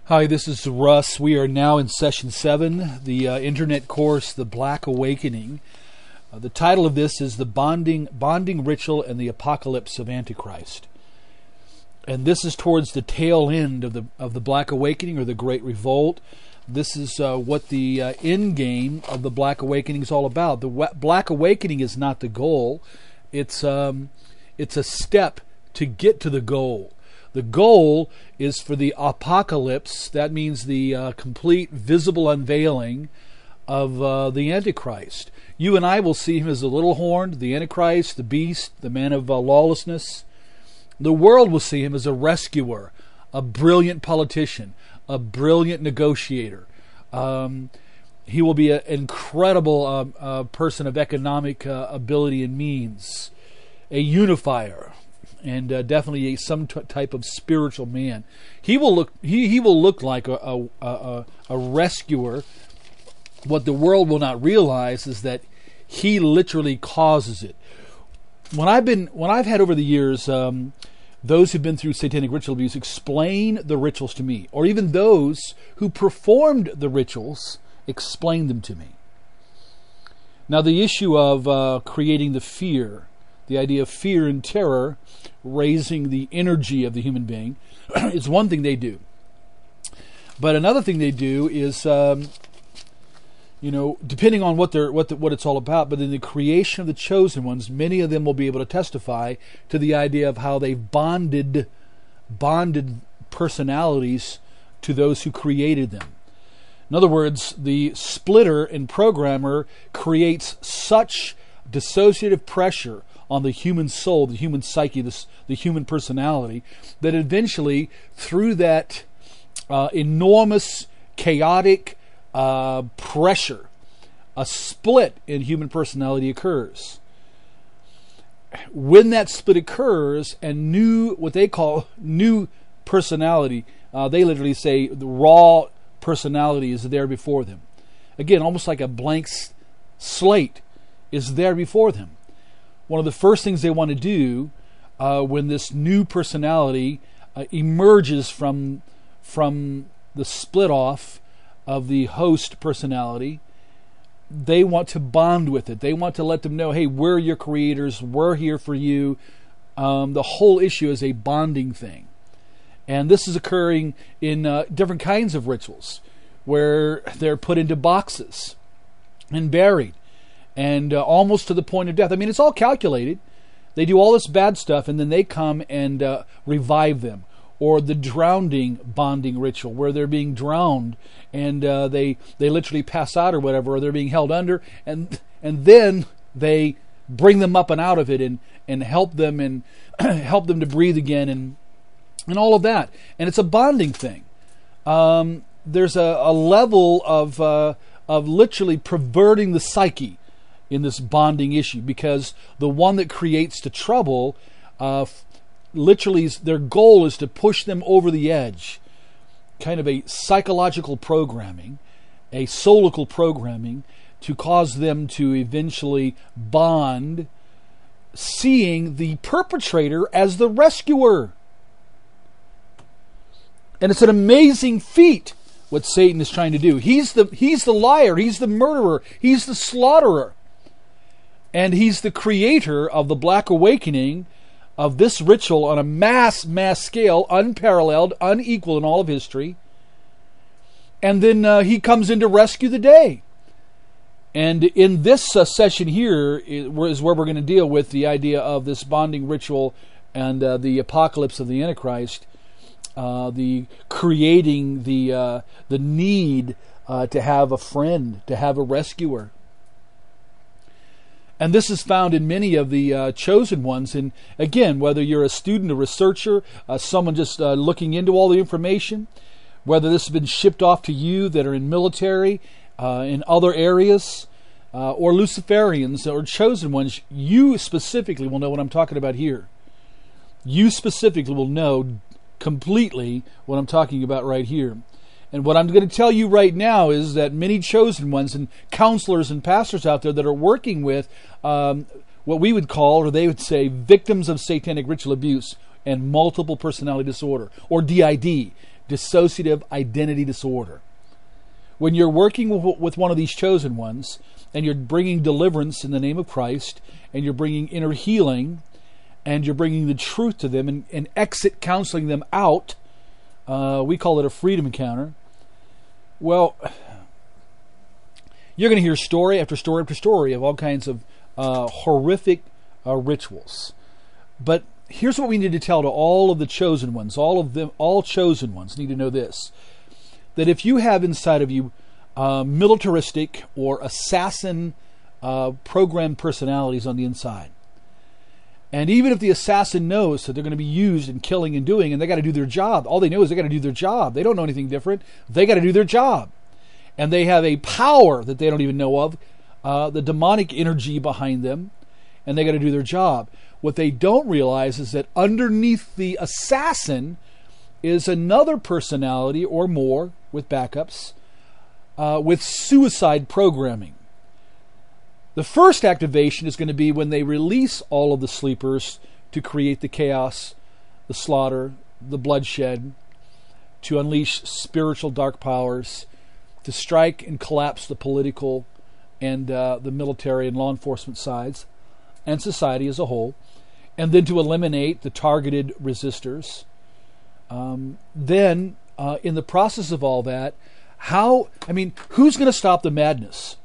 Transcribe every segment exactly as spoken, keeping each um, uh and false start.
Hi, this is Russ. We are now in session seven, the uh, internet course, The Black Awakening. Uh, the title of this is The Bonding Bonding Ritual and the Apocalypse of Antichrist. And this is towards the tail end of the of the Black Awakening or the Great Revolt. This is uh, what the uh, end game of the Black Awakening is all about. The w- Black Awakening is not the goal. It's um, it's a step to get to the goal. The goal is for the apocalypse. That means the uh, complete visible unveiling of uh, the Antichrist. You and I will see him as the little horn, the Antichrist, the beast, the man of uh, lawlessness. The world will see him as a rescuer, a brilliant politician, a brilliant negotiator. Um, he will be an incredible uh, uh, person of economic uh, ability and means, a unifier. And uh, definitely a, some t- type of spiritual man. He will look. He, he will look like a, a a a rescuer. What the world will not realize is that he literally causes it. When I've been, when I've had over the years, um, those who've been through satanic ritual abuse explain the rituals to me, or even those who performed the rituals explain them to me. Now, the issue of uh, creating the fear. The idea of fear and terror, raising the energy of the human being, is one thing they do. But another thing they do is, um, you know, depending on what they're what the, what it's all about. But in the creation of the chosen ones, many of them will be able to testify to the idea of how they've bonded, bonded personalities to those who created them. In other words, the splitter and programmer creates such dissociative pressure on the human soul, the human psyche, the, the human personality, that eventually, through that uh, enormous, chaotic uh, pressure, a split in human personality occurs. When that split occurs, and new, what they call new personality, uh, they literally say the raw personality is there before them. Again, almost like a blank slate is there before them. One of the first things they want to do uh, when this new personality uh, emerges from from the split off of the host personality, they want to bond with it. They want to let them know, hey, we're your creators, we're here for you. Um, the whole issue is a bonding thing. And this is occurring in uh, different kinds of rituals where they're put into boxes and buried. And uh, almost to the point of death. I mean, it's all calculated. They do all this bad stuff, and then they come and uh, revive them. Or the drowning bonding ritual, where they're being drowned, and uh, they they literally pass out or whatever, or they're being held under, and and then they bring them up and out of it, and, and help them and help them to breathe again, and and all of that. And it's a bonding thing. Um, there's a, a level of uh, of literally perverting the psyche in this bonding issue, because the one that creates the trouble, uh, literally their goal is to push them over the edge. Kind of a psychological programming, a soulical programming, to cause them to eventually bond, seeing the perpetrator as the rescuer. And it's an amazing feat what Satan is trying to do. He's the he's the liar, he's the murderer, he's the slaughterer. And he's the creator of the Black Awakening, of this ritual on a mass, mass scale, unparalleled, unequal in all of history. And then uh, he comes in to rescue the day. And in this uh, session here is where we're going to deal with the idea of this bonding ritual and uh, the apocalypse of the Antichrist, uh, the creating the uh, the need uh, to have a friend, to have a rescuer. And this is found in many of the uh, chosen ones. And again, whether you're a student, a researcher, uh, someone just uh, looking into all the information, whether this has been shipped off to you that are in military, uh, in other areas, uh, or Luciferians or chosen ones, you specifically will know what I'm talking about here. You specifically will know completely what I'm talking about right here. And what I'm going to tell you right now is that many chosen ones and counselors and pastors out there that are working with um, what we would call, or they would say, victims of satanic ritual abuse and multiple personality disorder, or D I D, dissociative identity disorder. When you're working with one of these chosen ones, and you're bringing deliverance in the name of Christ, and you're bringing inner healing, and you're bringing the truth to them, and, and exit counseling them out, uh, we call it a freedom encounter. Well, you're going to hear story after story after story of all kinds of uh, horrific uh, rituals. But here's what we need to tell to all of the chosen ones. All of them, all chosen ones need to know this: that if you have inside of you uh, militaristic or assassin uh, program personalities on the inside, and even if the assassin knows that they're going to be used in killing and doing, and they got to do their job, all they know is they got to do their job. They don't know anything different. They got to do their job. And they have a power that they don't even know of, uh, the demonic energy behind them, and they got to do their job. What they don't realize is that underneath the assassin is another personality or more with backups, uh, with suicide programming. The first activation is going to be when they release all of the sleepers to create the chaos, the slaughter, the bloodshed, to unleash spiritual dark powers, to strike and collapse the political and uh, the military and law enforcement sides, and society as a whole, and then to eliminate the targeted resistors. Um, then, uh, in the process of all that, how, I mean, who's going to stop the madness?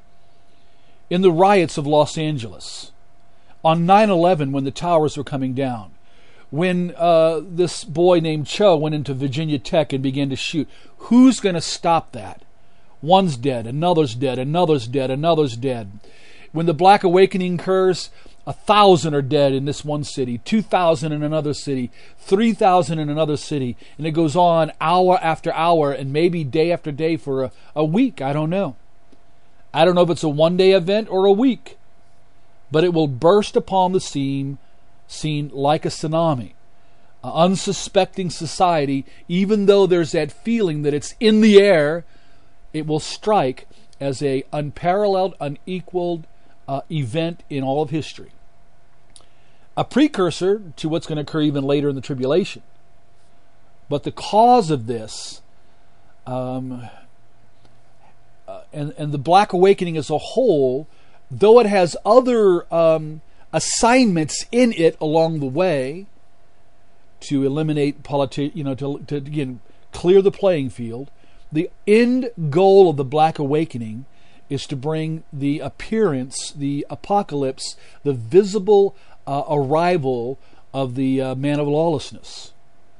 In the riots of Los Angeles, on nine eleven when the towers were coming down, when uh, this boy named Cho went into Virginia Tech and began to shoot, who's going to stop that? One's dead, another's dead, another's dead, another's dead. When the Black Awakening occurs, a thousand are dead in this one city, two thousand in another city, three thousand in another city, and it goes on hour after hour and maybe day after day for a, a week. I don't know. I don't know if it's a one-day event or a week, but it will burst upon the scene, scene like a tsunami. An unsuspecting society, even though there's that feeling that it's in the air, it will strike as a unparalleled, unequaled uh, event in all of history. A precursor to what's going to occur even later in the tribulation. But the cause of this, um, uh, and, and the Black Awakening as a whole, though it has other um, assignments in it along the way to eliminate politi- you know, to, to again clear the playing field, the end goal of the Black Awakening is to bring the appearance, the apocalypse, the visible uh, arrival of the uh, man of lawlessness.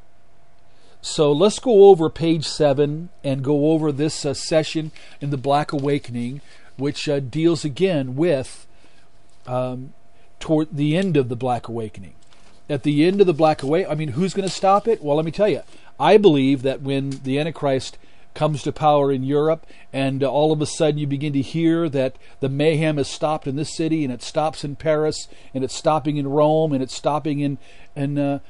So let's go over page seven and go over this uh, session in the Black Awakening, which uh, deals again with um, toward the end of the Black Awakening. At the end of the Black Awakening, I mean, who's going to stop it? Well, let me tell you. I believe that when the Antichrist comes to power in Europe, and uh, all of a sudden you begin to hear that the mayhem has stopped in this city, and it stops in Paris, and it's stopping in Rome, and it's stopping in in uh,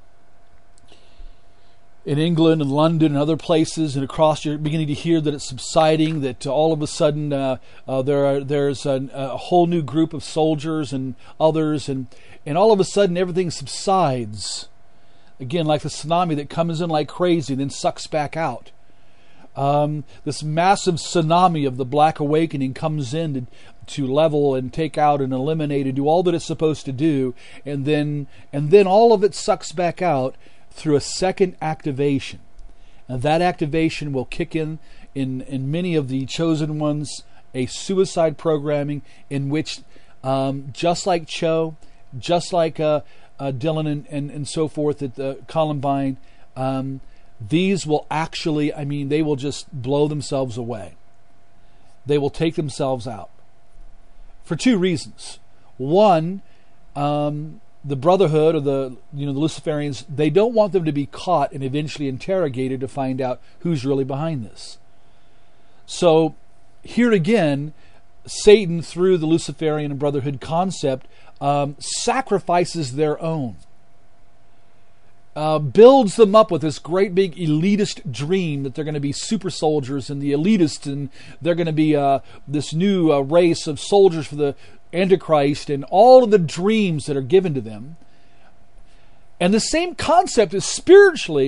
in England and London and other places, and across, you're beginning to hear that it's subsiding, that uh, all of a sudden uh, uh, there are there's a, a whole new group of soldiers and others, and and all of a sudden everything subsides. Again, like the tsunami that comes in like crazy and then sucks back out. Um, this massive tsunami of the Black Awakening comes in to, to level and take out and eliminate and do all that it's supposed to do, and then and then all of it sucks back out through a second activation. And that activation will kick in in, in many of the chosen ones a suicide programming in which, um, just like Cho, just like uh, uh, Dylan and, and, and so forth at the Columbine, um, these will actually, I mean, they will just blow themselves away. They will take themselves out. For two reasons. One, um, the Brotherhood or the you know the Luciferians, they don't want them to be caught and eventually interrogated to find out who's really behind this. So here again, Satan, through the Luciferian and Brotherhood concept, um, sacrifices their own. Uh, builds them up with this great big elitist dream that they're going to be super soldiers and the elitists, and they're going to be uh, this new uh, race of soldiers for the Antichrist, and all of the dreams that are given to them. And the same concept is spiritually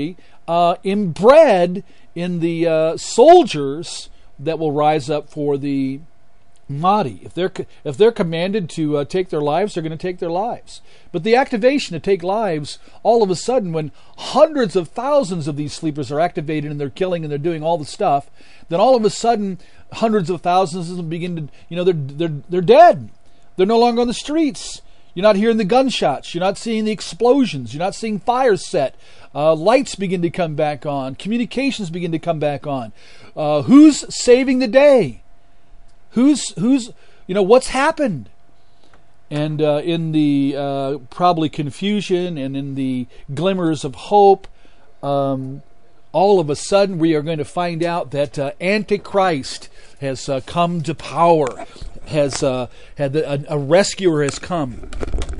uh, inbred in the uh, soldiers that will rise up for the Mahdi. If they're if they're commanded to uh, take their lives, they're going to take their lives. But the activation to take lives, all of a sudden, when hundreds of thousands of these sleepers are activated and they're killing and they're doing all the stuff, then all of a sudden, hundreds of thousands of them begin to, you know, they're they're they're dead. They're no longer on the streets. You're not hearing the gunshots. You're not seeing the explosions. You're not seeing fires set. Uh, lights begin to come back on. Communications begin to come back on. Uh, who's saving the day? Who's, who's, you know, what's happened? And uh, in the uh, probably confusion and in the glimmers of hope, um, all of a sudden we are going to find out that uh, Antichrist has uh, come to power, has uh, had the, a, a rescuer has come.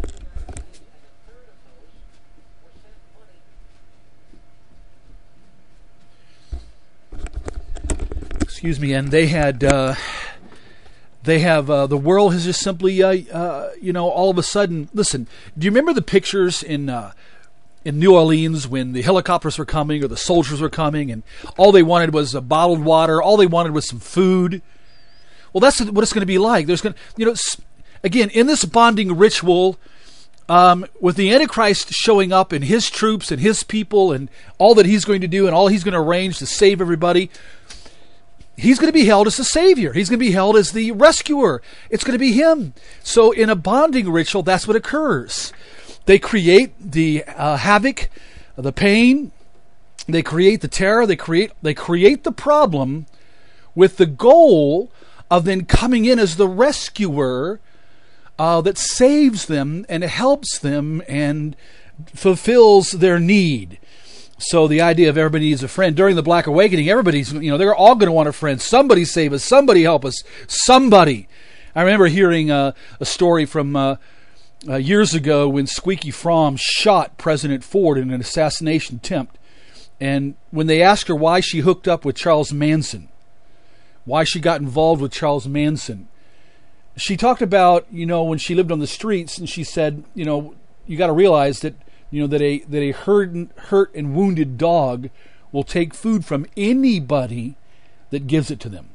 Excuse me, and they had. Uh, They have, uh, the world has just simply, uh, uh, you know, all of a sudden, listen, do you remember the pictures in uh, in New Orleans when the helicopters were coming or the soldiers were coming and all they wanted was a bottled water, all they wanted was some food? Well, that's what it's going to be like. There's going to, you know, again, in this bonding ritual, um, with the Antichrist showing up and his troops and his people and all that he's going to do and all he's going to arrange to save everybody, he's going to be held as the Savior. He's going to be held as the rescuer. It's going to be him. So in a bonding ritual, that's what occurs. They create the uh, havoc, the pain. They create the terror. They create they create the problem with the goal of then coming in as the rescuer uh, that saves them and helps them and fulfills their need. So the idea of everybody needs a friend. During the Black Awakening, everybody's, you know, they're all going to want a friend. Somebody save us. Somebody help us. Somebody. I remember hearing uh, a story from uh, uh, years ago when Squeaky Fromm shot President Ford in an assassination attempt. And when they asked her why she hooked up with Charles Manson, why she got involved with Charles Manson, she talked about, you know, when she lived on the streets, and she said, you know, you got to realize that You know, that a that a hurt, hurt and wounded dog will take food from anybody that gives it to them.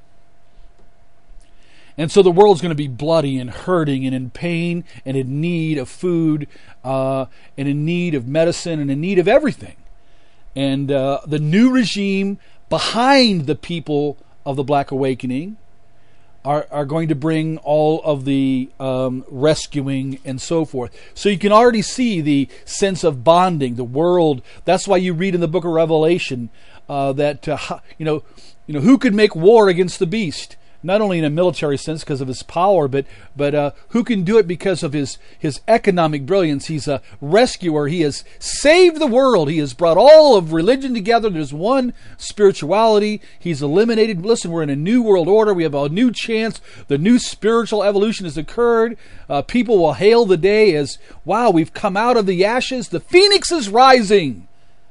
And so the world's going to be bloody and hurting and in pain and in need of food uh, and in need of medicine and in need of everything. And uh, the new regime behind the people of the Black Awakening Are, are going to bring all of the um, rescuing and so forth. So you can already see the sense of bonding, the world. That's why you read in the book of Revelation uh, that, uh, you know, you know, who could make war against the beast? Not only in a military sense because of his power, but but uh, who can do it because of his, his economic brilliance? He's a rescuer. He has saved the world. He has brought all of religion together. There's one spirituality. He's eliminated. Listen, we're in a new world order. We have a new chance. The new spiritual evolution has occurred. Uh, people will hail the day as, wow, we've come out of the ashes. The phoenix is rising.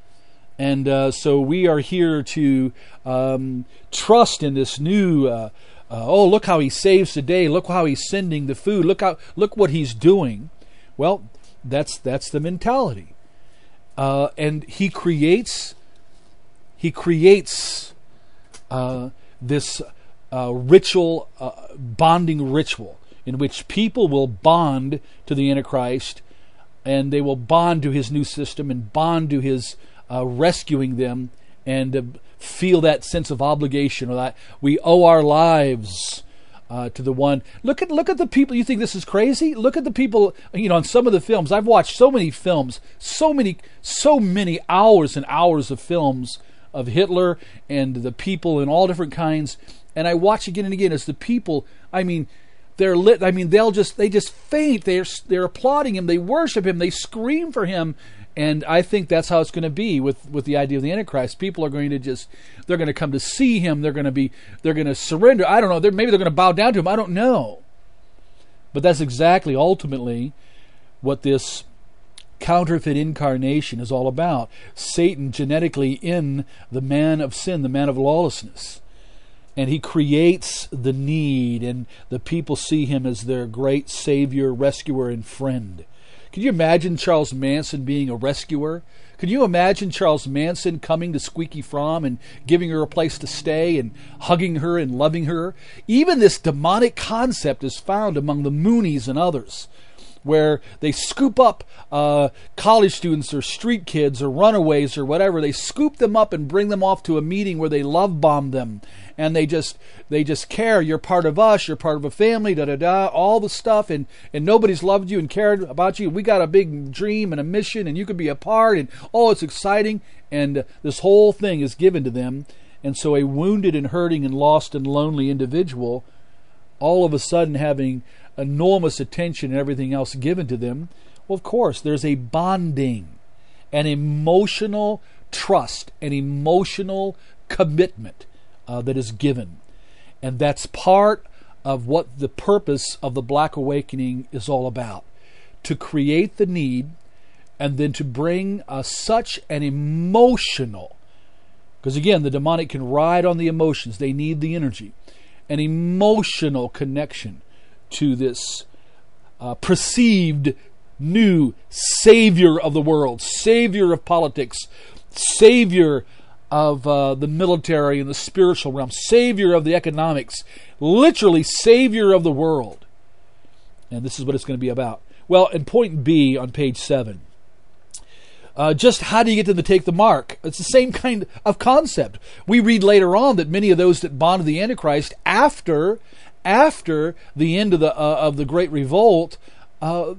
And uh, so we are here to um, trust in this new uh, Uh, oh, look how he saves today. Look how he's sending the food. Look how look what he's doing. Well, that's that's the mentality. Uh, and he creates he creates uh, this uh, ritual, uh, bonding ritual, in which people will bond to the Antichrist, and they will bond to his new system and bond to his uh, rescuing them, and uh, feel that sense of obligation, or that we owe our lives uh, to the one. Look at look at the people. You think this is crazy? Look at the people. You know, in some of the films, I've watched so many films, so many, so many hours and hours of films of Hitler and the people in all different kinds, and I watch again and again as the people. I mean, they're lit. I mean, they'll just they just faint. They're they're applauding him. They worship him. They scream for him. And I think that's how it's going to be with, with the idea of the Antichrist. People are going to just, they're going to come to see him. They're going to be, they're going to surrender. I don't know. They're, maybe they're going to bow down to him. I don't know. But that's exactly, ultimately, what this counterfeit incarnation is all about. Satan genetically in the man of sin, the man of lawlessness. And he creates the need, and the people see him as their great savior, rescuer, and friend. Can you imagine Charles Manson being a rescuer? Could you imagine Charles Manson coming to Squeaky Fromm and giving her a place to stay and hugging her and loving her? Even this demonic concept is found among the Moonies and others, where they scoop up uh, college students or street kids or runaways or whatever. They scoop them up and bring them off to a meeting where they love bomb them, and they just they just care. You're part of us. You're part of a family. Da da da. All the stuff, and and nobody's loved you and cared about you. We got a big dream and a mission, and you could be a part. And oh, it's exciting. And uh, this whole thing is given to them, and so a wounded and hurting and lost and lonely individual, all of a sudden having enormous attention and everything else given to them, well, of course, there's a bonding, an emotional trust, an emotional commitment uh, that is given. And that's part of what the purpose of the Black Awakening is all about, to create the need and then to bring uh, such an emotional, because again, the demonic can ride on the emotions, they need the energy, an emotional connection to this uh, perceived new savior of the world, savior of politics, savior of uh, the military and the spiritual realm, savior of the economics, literally savior of the world. And this is what it's going to be about. Well, in point B on page seven, uh, just how do you get them to take the mark? It's the same kind of concept. We read later on that many of those that bonded the Antichrist after After the end of the uh, of the Great Revolt, uh,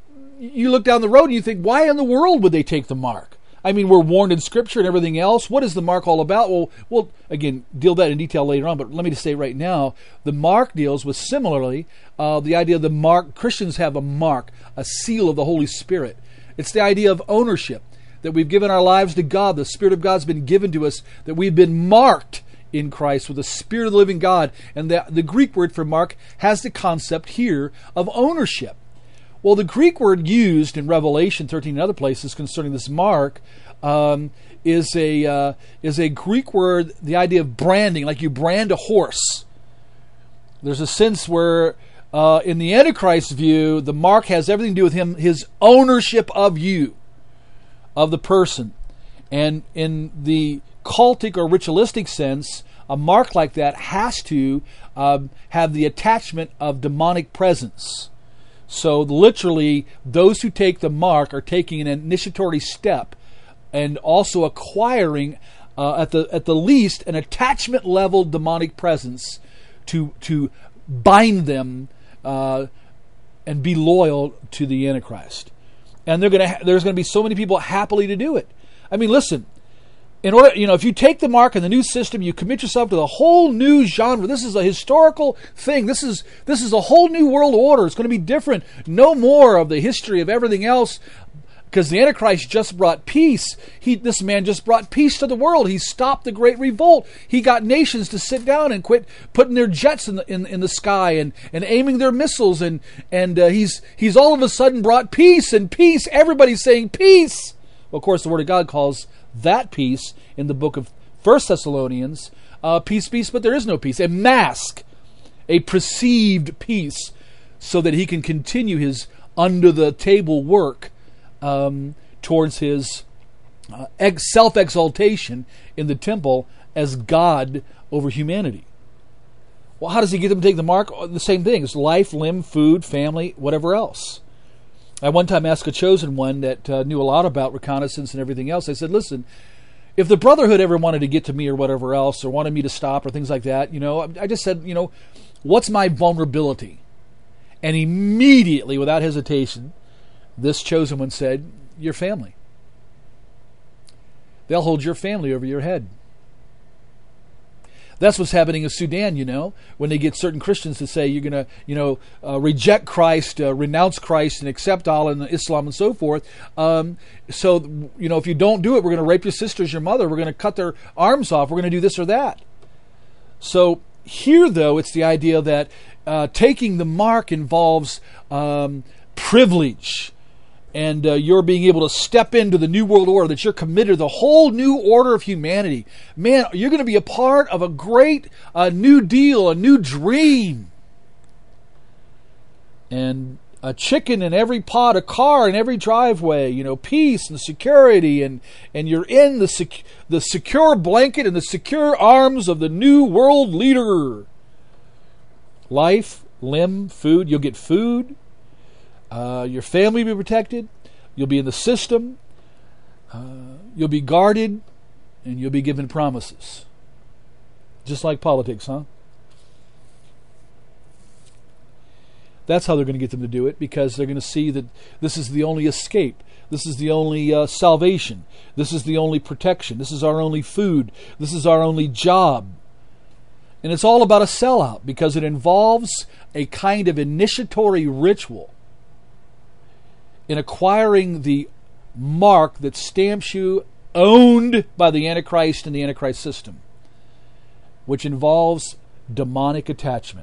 you look down the road and you think, why in the world would they take the mark? I mean, we're warned in Scripture and everything else. What is the mark all about? Well, we'll again deal that in detail later on. But let me just say right now, the mark deals with similarly uh, the idea of the mark. Christians have a mark, a seal of the Holy Spirit. It's the idea of ownership, that we've given our lives to God. The Spirit of God's been given to us, that we've been marked in Christ with the Spirit of the living God. And the, the Greek word for mark has the concept here of ownership. Well, the Greek word used in Revelation thirteen and other places concerning this mark um, is a uh, is a Greek word, the idea of branding, like you brand a horse. There's a sense where uh, in the Antichrist view, the mark has everything to do with him, his ownership of you, of the person. And in the cultic or ritualistic sense, a mark like that has to um, have the attachment of demonic presence. So literally, those who take the mark are taking an initiatory step and also acquiring, uh, at the at the least, an attachment level demonic presence to to bind them uh, and be loyal to the Antichrist. And they're gonna ha- there's going to be so many people happily to do it. I mean, listen. In order, you know, if you take the mark in the new system, you commit yourself to the whole new genre. This is a historical thing. This is this is a whole new world order. It's going to be different. No more of the history of everything else, because the Antichrist just brought peace. He, this man just brought peace to the world. He stopped the Great Revolt. He got nations to sit down and quit putting their jets in the in, in the sky and, and aiming their missiles. And and uh, he's he's all of a sudden brought peace and peace. Everybody's saying peace. Well, of course, the Word of God calls that peace in the book of First Thessalonians, uh, peace, peace, but there is no peace. A mask, a perceived peace, so that he can continue his under-the-table work um, towards his uh, ex- self-exaltation in the temple as God over humanity. Well, how does he get them to take the mark? The same thing. It's life, limb, food, family, whatever else. I one time asked a chosen one that uh, knew a lot about reconnaissance and everything else. I said, listen, if the Brotherhood ever wanted to get to me or whatever else, or wanted me to stop or things like that, you know, I just said, you know, what's my vulnerability? And immediately, without hesitation, this chosen one said, your family. They'll hold your family over your head. That's what's happening in Sudan, you know, when they get certain Christians to say you're going to, you know, uh, reject Christ, uh, renounce Christ, and accept Allah and Islam and so forth. Um, so, you know, if you don't do it, we're going to rape your sisters, your mother. We're going to cut their arms off. We're going to do this or that. So here, though, it's the idea that uh, taking the mark involves um, privilege. And uh, you're being able to step into the new world order, that you're committed to the whole new order of humanity. Man, you're going to be a part of a great uh, new deal, a new dream. And a chicken in every pot, a car in every driveway, you know, peace and security, and, and you're in the sec- the secure blanket and the secure arms of the new world leader. Life, limb, food, you'll get food, uh, your family will be protected, you'll be in the system, uh, you'll be guarded, and you'll be given promises. Just like politics, huh? That's how they're going to get them to do it, because they're going to see that this is the only escape. This is the only uh, salvation. This is the only protection. This is our only food. This is our only job. And it's all about a sellout, because it involves a kind of initiatory ritual in acquiring the mark that stamps you owned by the Antichrist and the Antichrist system, which involves demonic attachment.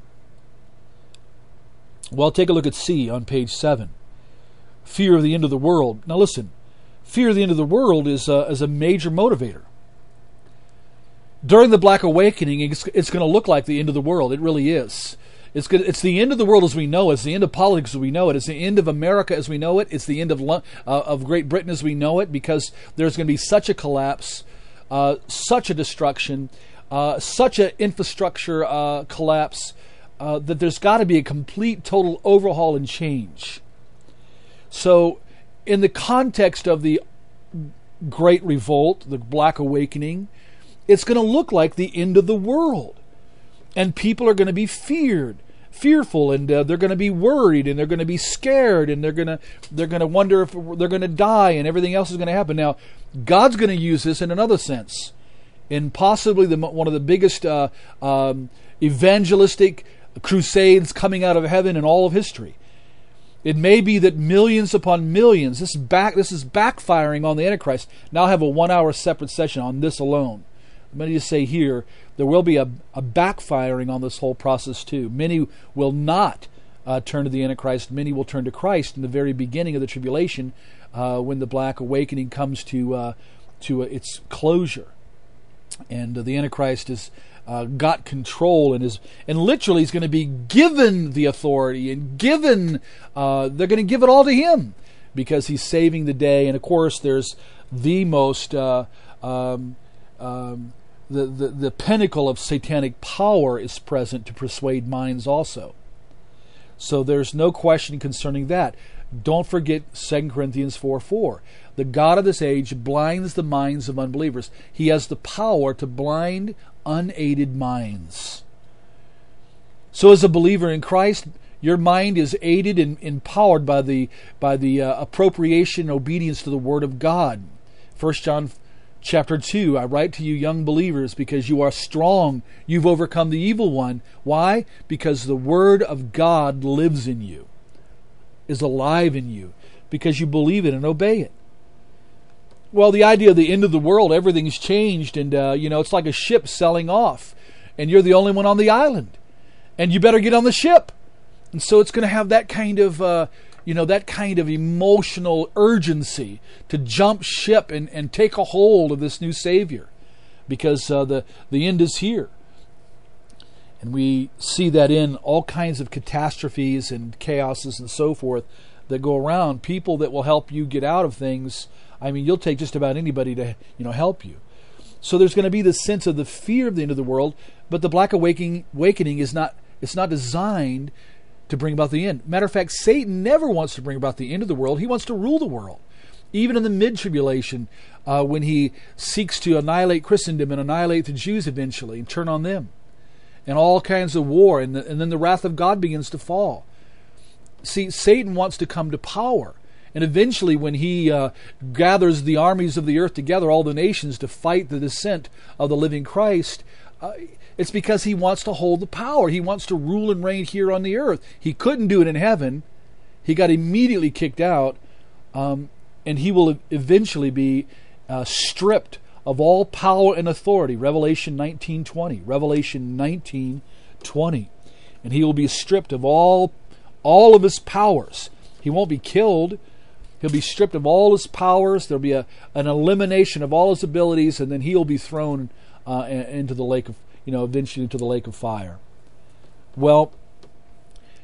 Well, take a look at C on page seven. Fear of the end of the world. Now listen, fear of the end of the world is a, is a major motivator. During the Black Awakening, it's, it's going to look like the end of the world. It really is. It's good, it's the end of the world as we know it. It's the end of politics as we know it. It's the end of America as we know it. It's the end of uh, of Great Britain as we know it, because there's going to be such a collapse, uh, such a destruction, uh, such an infrastructure uh, collapse, uh, that there's got to be a complete, total overhaul and change. So, in the context of the Great Revolt, the Black Awakening, it's going to look like the end of the world. And people are going to be feared, fearful, and uh, they're going to be worried, and they're going to be scared, and they're going to they're going to wonder if they're going to die, and everything else is going to happen. Now, God's going to use this in another sense, in possibly the, one of the biggest uh, um, evangelistic crusades coming out of heaven in all of history. It may be that millions upon millions, this is back this is backfiring on the Antichrist. Now I'll have a one-hour separate session on this alone. I'm going to just say here, there will be a, a backfiring on this whole process too. Many will not uh, turn to the Antichrist. Many will turn to Christ in the very beginning of the tribulation, uh, when the Black Awakening comes to uh, to uh, its closure, and uh, the Antichrist has uh, got control and is and literally is going to be given the authority and given. Uh, they're going to give it all to him, because he's saving the day. And of course, there's the most. Uh, um, um, The, the, the pinnacle of satanic power is present to persuade minds also. So there's no question concerning that. Don't forget Second Corinthians four four. The God of this age blinds the minds of unbelievers. He has the power to blind unaided minds. So as a believer in Christ, your mind is aided and empowered by the, by the uh, appropriation and obedience to the Word of God. First John Chapter two, I write to you young believers, because you are strong. You've overcome the evil one. Why? Because the Word of God lives in you, is alive in you, because you believe it and obey it. Well, the idea of the end of the world, everything's changed, and uh, you know, it's like a ship sailing off, and you're the only one on the island, and you better get on the ship. And so it's going to have that kind of... Uh, You know, that kind of emotional urgency to jump ship and, and take a hold of this new Savior, because uh, the, the end is here. And we see that in all kinds of catastrophes and chaoses and so forth that go around. People that will help you get out of things. I mean, you'll take just about anybody to, you know, help you. So there's going to be this sense of the fear of the end of the world, but the Black Awakening, awakening is not, it's not designed to bring about the end. Matter of fact, Satan never wants to bring about the end of the world. He wants to rule the world. Even in the mid-tribulation, uh, when he seeks to annihilate Christendom and annihilate the Jews eventually and turn on them. And all kinds of war, and, the, and then the wrath of God begins to fall. See, Satan wants to come to power. And eventually, when he uh, gathers the armies of the earth together, all the nations, to fight the descent of the living Christ, uh, it's because he wants to hold the power. He wants to rule and reign here on the earth. He couldn't do it in heaven. He got immediately kicked out. Um, and he will eventually be uh, stripped of all power and authority. Revelation nineteen twenty. Revelation nineteen twenty. And he will be stripped of all, all of his powers. He won't be killed. He'll be stripped of all his powers. There'll be a, an elimination of all his abilities. And then he'll be thrown uh, into the lake of You know, eventually to the lake of fire. Well,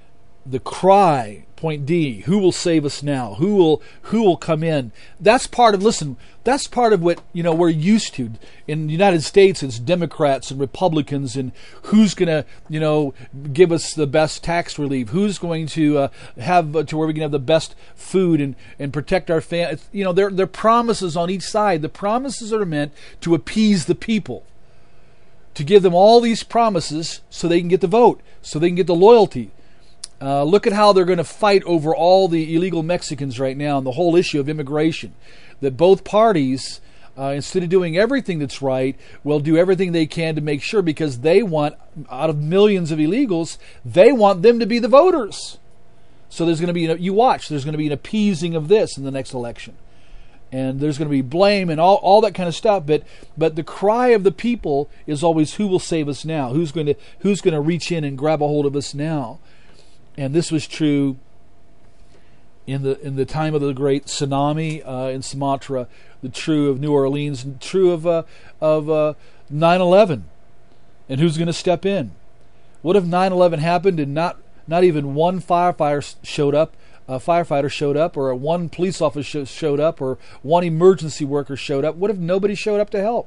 the cry, point D, who will save us now? Who will who will come in? That's part of, listen, that's part of what, you know, we're used to. In the United States, it's Democrats and Republicans, and who's going to, you know, give us the best tax relief? Who's going to uh, have uh, to where we can have the best food and, and protect our family? You know, there there are promises on each side. The promises are meant to appease the people, to give them all these promises so they can get the vote, so they can get the loyalty. Uh, look at how they're going to fight over all the illegal Mexicans right now and the whole issue of immigration. That both parties, uh, instead of doing everything that's right, will do everything they can to make sure, because they want, out of millions of illegals, they want them to be the voters. So there's going to be, you watch, there's going to be an appeasing of this in the next election. And there's going to be blame and all, all that kind of stuff. But but the cry of the people is always, who will save us now? Who's going to who's going to reach in and grab a hold of us now? And this was true in the in the time of the great tsunami uh, in Sumatra, the true of New Orleans, and true of uh, of uh, nine eleven. And who's going to step in? What if nine eleven happened and not not even one firefighter showed up, a firefighter showed up, or one police officer showed up, or one emergency worker showed up? What if nobody showed up to help?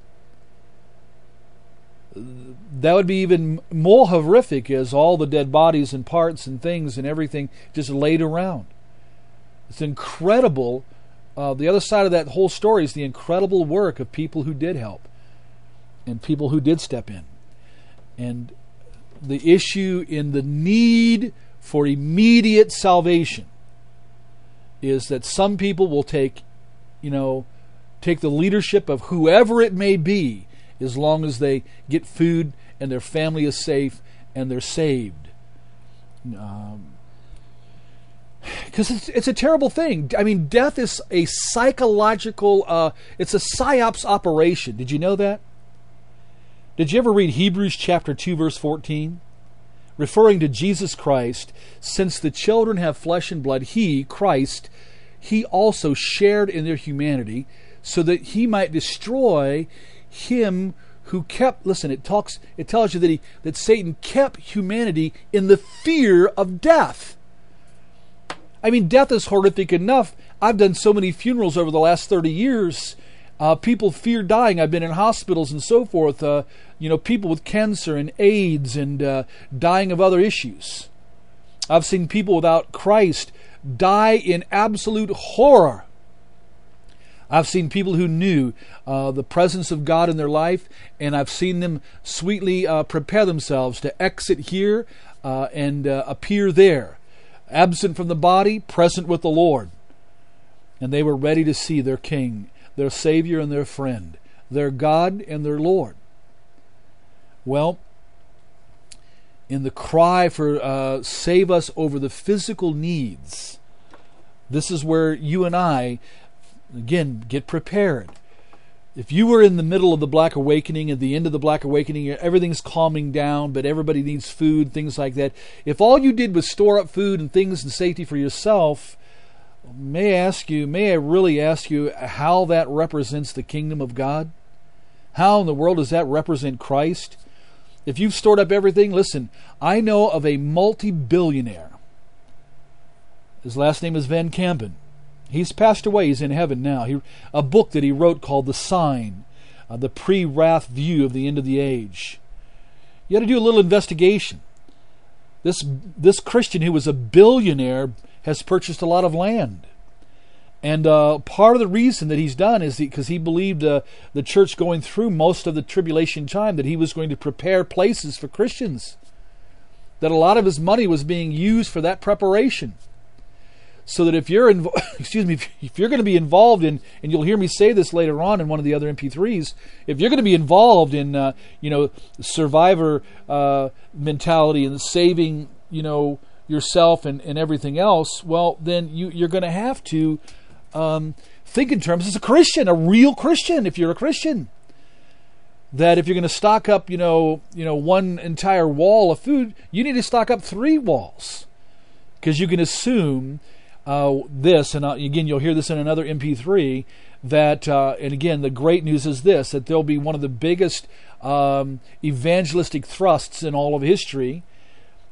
That would be even more horrific, as all the dead bodies and parts and things and everything just laid around. It's incredible. Uh, the other side of that whole story is the incredible work of people who did help and people who did step in. And the issue in the need for immediate salvation is that some people will take, you know, take the leadership of whoever it may be, as long as they get food and their family is safe and they're saved. Um, because it's, it's a terrible thing. I mean, death is a psychological, uh, it's a psyops operation. Did you know that? Did you ever read Hebrews chapter two, verse fourteen? Referring to Jesus Christ, since the children have flesh and blood, he, Christ, he also shared in their humanity, so that he might destroy him who kept, listen, it talks, it tells you that he, that Satan kept humanity in the fear of death. I mean, death is horrific enough. I've done so many funerals over the last thirty years. Uh, people fear dying. I've been in hospitals and so forth. Uh, you know, people with cancer and AIDS and uh, dying of other issues. I've seen people without Christ die in absolute horror. I've seen people who knew uh, the presence of God in their life, and I've seen them sweetly uh, prepare themselves to exit here uh, and uh, appear there, absent from the body, present with the Lord. And they were ready to see their King, their Savior, and their friend, their God and their Lord. Well, in the cry for uh, save us over the physical needs, this is where you and I, again, get prepared. If you were in the middle of the Black Awakening, at the end of the Black Awakening, everything's calming down, but everybody needs food, things like that. If all you did was store up food and things and safety for yourself, may I ask you, may I really ask you how that represents the kingdom of God? How in the world does that represent Christ? If you've stored up everything, listen, I know of a multi-billionaire. His last name is Van Kampen. He's passed away. He's in heaven now. He, a book that he wrote called The Sign, uh, the pre-wrath view of the end of the age. You got to do a little investigation. This this Christian who was a billionaire has purchased a lot of land. And uh, part of the reason that he's done is because he, he believed uh, the church going through most of the tribulation time, that he was going to prepare places for Christians. That a lot of his money was being used for that preparation. So that if you're inv- excuse me, if you're going to be involved in, and you'll hear me say this later on in one of the other M P threes, if you're going to be involved in, uh, you know, survivor uh, mentality and saving, you know, yourself and, and everything else, well, then you, you're going to have to um, think in terms as a Christian, a real Christian. If you're a Christian, that if you're going to stock up, you know, you know, one entire wall of food, you need to stock up three walls, because you can assume. Uh, this, and uh, again, you'll hear this in another M P three, that, uh, and again, the great news is this, that there'll be one of the biggest um, evangelistic thrusts in all of history,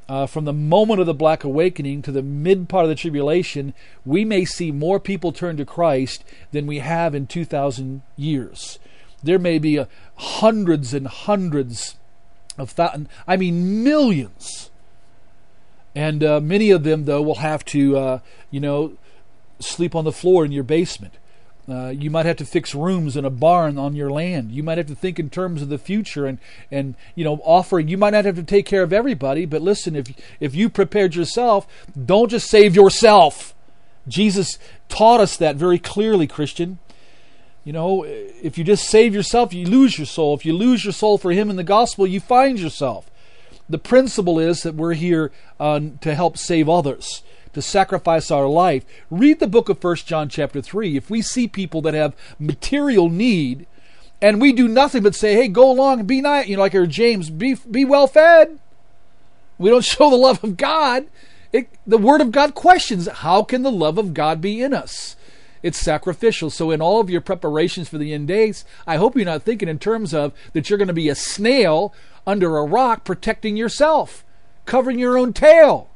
uh, from the moment of the Black Awakening to the mid part of the tribulation, we may see more people turn to Christ than we have in two thousand years. There may be uh, hundreds and hundreds of thousands, I mean millions. And uh, many of them, though, will have to, uh, you know, sleep on the floor in your basement. Uh, you might have to fix rooms in a barn on your land. You might have to think in terms of the future and, and you know, offering. You might not have to take care of everybody, but listen, if if you prepared yourself, don't just save yourself. Jesus taught us that very clearly, Christian. You know, if you just save yourself, you lose your soul. If you lose your soul for Him in the gospel, you find yourself. The principle is that we're here uh, to help save others, to sacrifice our life. Read the book of First John chapter three. If we see people that have material need, and we do nothing but say, hey, go along and be nice, you know, like our James, be be well fed. We don't show the love of God. It, the Word of God questions, how can the love of God be in us? It's sacrificial. So in all of your preparations for the end days, I hope you're not thinking in terms of that you're going to be a snail under a rock protecting yourself, covering your own tail.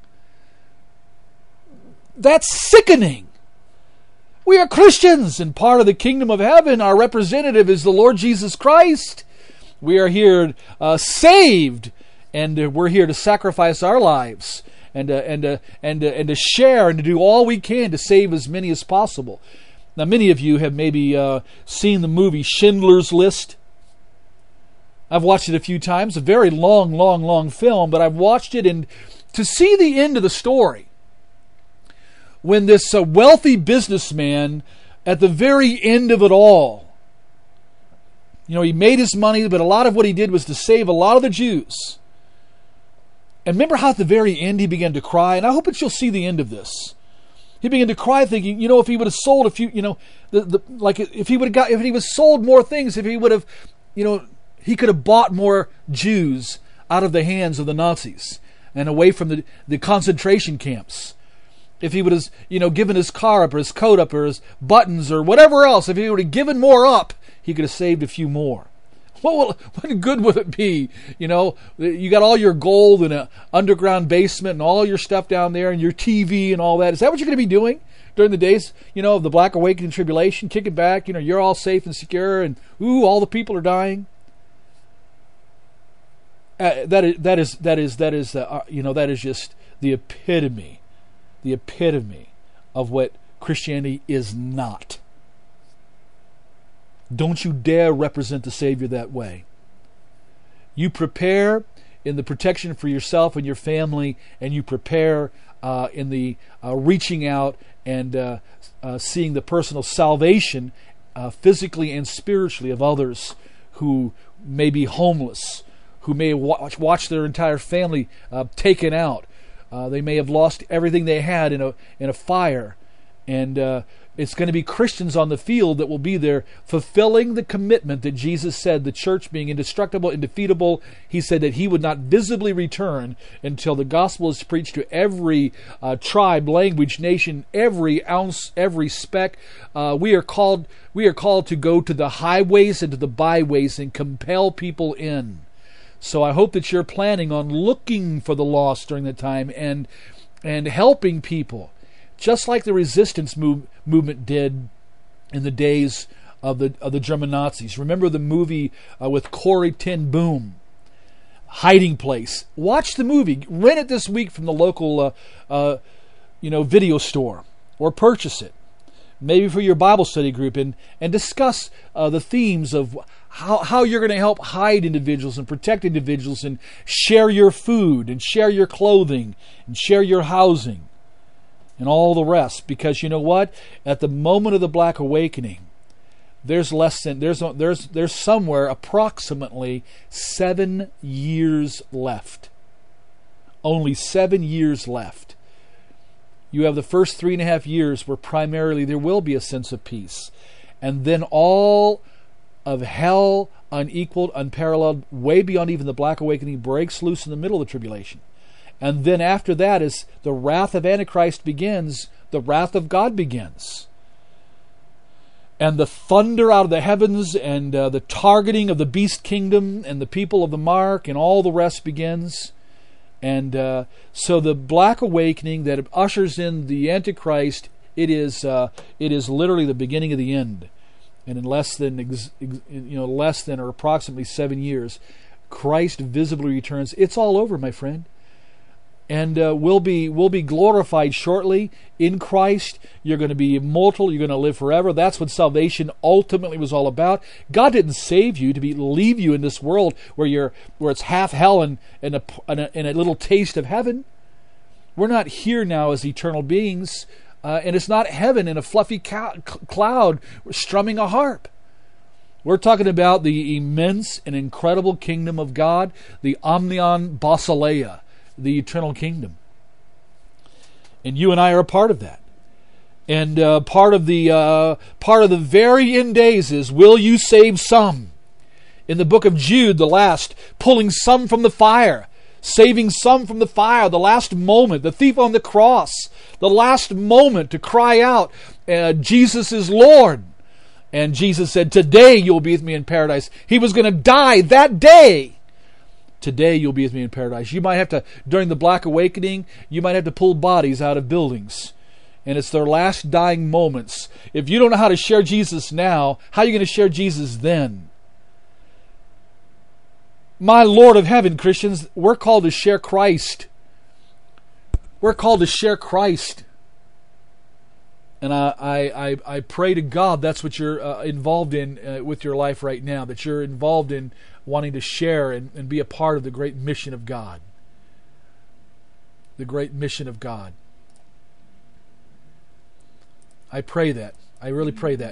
That's sickening. We are Christians, and part of the kingdom of heaven, our representative is the Lord Jesus Christ. We are here uh, saved, and uh, we're here to sacrifice our lives and uh, and uh, and uh, and to share and to do all we can to save as many as possible. Now, many of you have maybe uh, seen the movie Schindler's List. I've watched it a few times. A very long, long, long film, but I've watched it, and to see the end of the story, when this uh, wealthy businessman, at the very end of it all, you know, he made his money, but a lot of what he did was to save a lot of the Jews. And remember how at the very end he began to cry? And I hope that you'll see the end of this. He began to cry thinking, you know, if he would have sold a few, you know, the, the like if he would have got, if he was sold more things, if he would have, you know, he could have bought more Jews out of the hands of the Nazis and away from the, the concentration camps. If he would have, you know, given his car up or his coat up or his buttons or whatever else, if he would have given more up, he could have saved a few more. What will, what good would it be? You know, you got all your gold in an underground basement and all your stuff down there and your T V and all that. Is that what you're going to be doing during the days, you know, of the Black Awakening tribulation? Kick it back, you know, you're all safe and secure and, ooh, all the people are dying. Uh, that is, that is, that is, that is, uh, you know, that is just the epitome, the epitome of what Christianity is not. Don't you dare represent the Savior that way. You prepare in the protection for yourself and your family, and you prepare uh, in the uh, reaching out and uh, uh, seeing the personal salvation uh, physically and spiritually of others who may be homeless, who may watch, watch their entire family uh, taken out. Uh, they may have lost everything they had in a in a fire, and uh, it's going to be Christians on the field that will be there fulfilling the commitment that Jesus said, the church being indestructible, indefeatable. He said that He would not visibly return until the gospel is preached to every uh, tribe, language, nation, every ounce, every speck. Uh, we are called. We are called to go to the highways and to the byways and compel people in. So I hope that you're planning on looking for the lost during the time and and helping people, just like the resistance move, movement did in the days of the of the German Nazis. Remember the movie uh, with Corrie ten Boom, Hiding Place. Watch the movie. Rent it this week from the local uh, uh, you know video store, or purchase it, maybe for your Bible study group, and and discuss uh, the themes of how how you're going to help hide individuals and protect individuals, and share your food and share your clothing and share your housing and all the rest. Because you know what? At the moment of the Black Awakening, there's less than there's there's there's somewhere approximately seven years left. Only seven years left. You have the first three and a half years where primarily there will be a sense of peace, and then all of hell, unequaled, unparalleled, way beyond even the Black Awakening, breaks loose in the middle of the tribulation. And then after that, as the wrath of Antichrist begins, the wrath of God begins. And the thunder out of the heavens and uh, the targeting of the beast kingdom and the people of the mark and all the rest begins. And uh, so the Black Awakening that ushers in the Antichrist, it is uh, it is literally the beginning of the end. And in less than ex- ex- you know less than or approximately seven years, Christ visibly returns. It's all over, my friend. And uh, we'll be we'll be glorified shortly in Christ. You're going to be immortal. You're going to live forever. That's what salvation ultimately was all about. God didn't save you to be leave you in this world where you're where it's half hell and and a, and a, and a little taste of heaven. We're not here now as eternal beings, uh, and it's not heaven in a fluffy ca- cloud strumming a harp. We're talking about the immense and incredible kingdom of God, the Omnion Basileia, the eternal kingdom. And you and I are a part of that. And uh, part of the uh, part of the very end days is, will you save some? In the book of Jude, the last, pulling some from the fire, saving some from the fire, the last moment, the thief on the cross, the last moment to cry out, uh, Jesus is Lord. And Jesus said, today you'll be with me in paradise. He was going to die that day. Today you'll be with me in paradise. You might have to, during the Black Awakening, you might have to pull bodies out of buildings. And it's their last dying moments. If you don't know how to share Jesus now, how are you going to share Jesus then? My Lord of heaven, Christians, we're called to share Christ. We're called to share Christ. And I, I, I, I pray to God that's what you're uh, involved in uh, with your life right now, that you're involved in wanting to share and, and be a part of the great mission of God. The great mission of God. I pray that. I really pray that.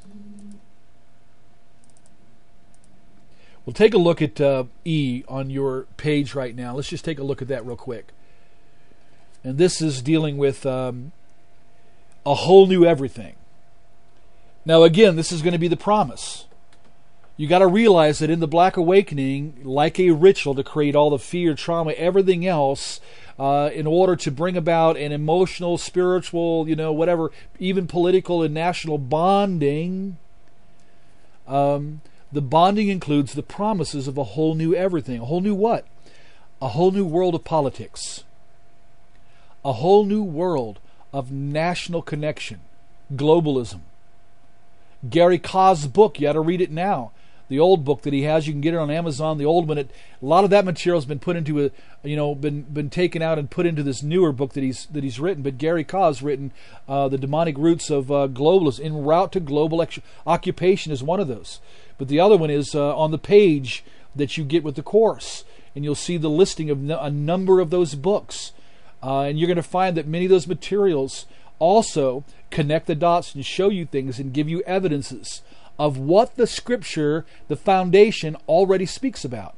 We'll take a look at uh, E on your page right now. Let's just take a look at that real quick. And this is dealing with um, a whole new everything. Now again, this is going to be the promise. You got to realize that in the Black Awakening, like a ritual to create all the fear, trauma, everything else, uh, in order to bring about an emotional, spiritual, you know, whatever, even political and national bonding, um, the bonding includes the promises of a whole new everything. A whole new what? A whole new world of politics. A whole new world of national connection, globalism. Gary Kaw's book, you got to read it now. The old book that he has, you can get it on Amazon. The old one, it, a lot of that material has been put into a, you know, been been taken out and put into this newer book that he's that he's written. But Gary Kaw's written uh, The Demonic Roots of uh, Globalism, En Route to Global Ex- Occupation is one of those. But the other one is uh, on the page that you get with the course, and you'll see the listing of no, a number of those books, uh, and you're going to find that many of those materials also connect the dots and show you things and give you evidences of what the Scripture, the foundation, already speaks about.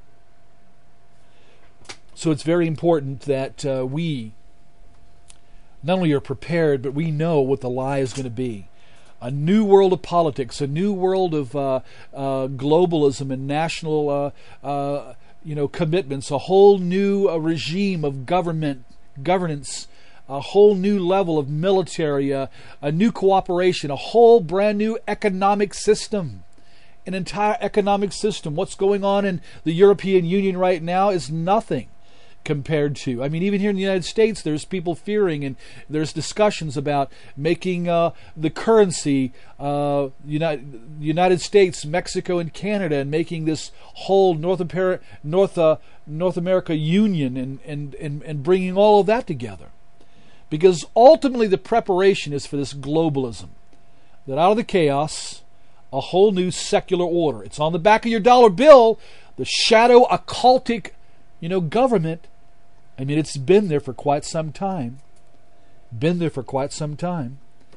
So it's very important that uh, we not only are prepared, but we know what the lie is going to be. A new world of politics, a new world of uh, uh, globalism and national uh, uh, you know, commitments, a whole new uh, regime of government governance, a whole new level of military, uh, a new cooperation, a whole brand new economic system, an entire economic system. What's going on in the European Union right now is nothing compared to, I mean, even here in the United States, there's people fearing, and there's discussions about making uh, the currency uh, United, United States, Mexico, and Canada, and making this whole North America, North, uh, North America Union, and, and, and, and bringing all of that together. Because ultimately the preparation is for this globalism. That out of the chaos, a whole new secular order. It's on the back of your dollar bill, the shadow occultic, you know, government. I mean, it's been there for quite some time. Been there for quite some time.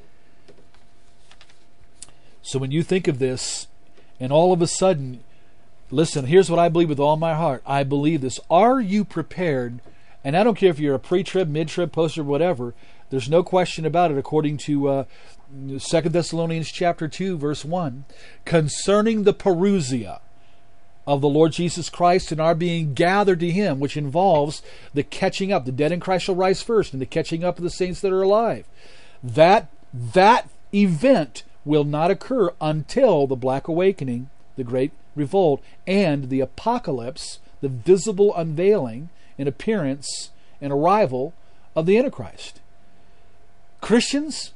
So when you think of this, and all of a sudden, listen, here's what I believe with all my heart. I believe this. Are you prepared? And I don't care if you're a pre-trib, mid-trib, post-trib, whatever. There's no question about it, according to uh, Second Thessalonians chapter two, verse one, concerning the parousia of the Lord Jesus Christ and our being gathered to Him, which involves the catching up. The dead in Christ shall rise first, and the catching up of the saints that are alive. That that event will not occur until the Black Awakening, the Great Revolt, and the Apocalypse, the visible unveiling. and appearance and arrival of the Antichrist. Christians,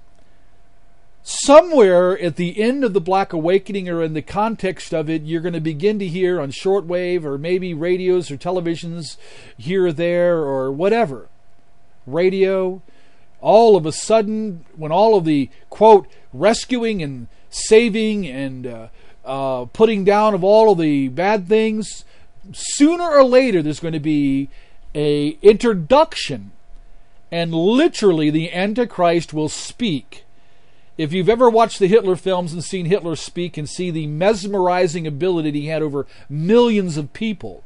somewhere at the end of the Black Awakening or in the context of it, you're going to begin to hear on shortwave or maybe radios or televisions here or there or whatever, radio, all of a sudden, when all of the, quote, rescuing and saving and uh, uh, putting down of all of the bad things, sooner or later there's going to be a introduction, and literally the Antichrist will speak. If you've ever watched the Hitler films and seen Hitler speak and see the mesmerizing ability he had over millions of people,